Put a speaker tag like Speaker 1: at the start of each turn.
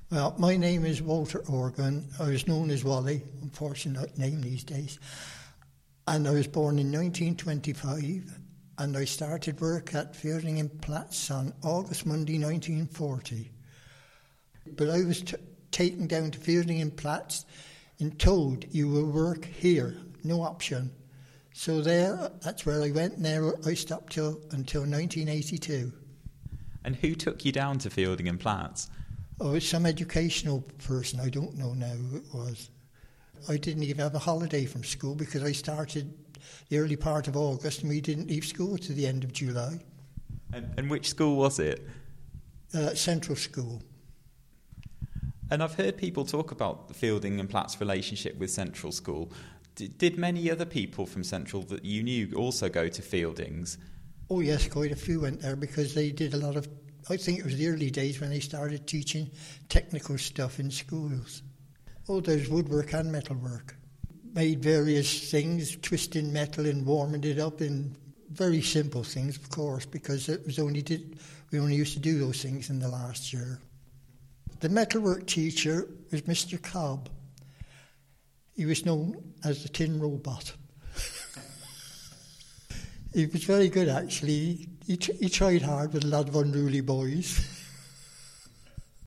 Speaker 1: Well, my name is Walter Organ. I was known as Wally, unfortunate name these days. And I was born in 1925, and I started work at Fielding and Platts on August Monday 1940. But I was taken down to Fielding and Platts and told you will work here, no option. So that's where I went, and there I stopped until 1982.
Speaker 2: And who took you down to Fielding and Platts?
Speaker 1: Oh, it's some educational person. I don't know now who it was. I didn't even have a holiday from school because I started the early part of August and we didn't leave school to the end of July.
Speaker 2: And which school was it?
Speaker 1: Central School.
Speaker 2: And I've heard people talk about the Fielding and Platts relationship with Central School. Did many other people from Central that you knew also go to Fieldings?
Speaker 1: Oh yes, quite a few went there because they did a lot of, I think it was the early days when they started teaching technical stuff in schools. Oh, there's woodwork and metalwork. Made various things, twisting metal and warming it up in very simple things, of course, because we only used to do those things in the last year. The metalwork teacher was Mr. Cobb. He was known as the Tin Robot. He was very good, actually. He tried hard with a lot of unruly boys.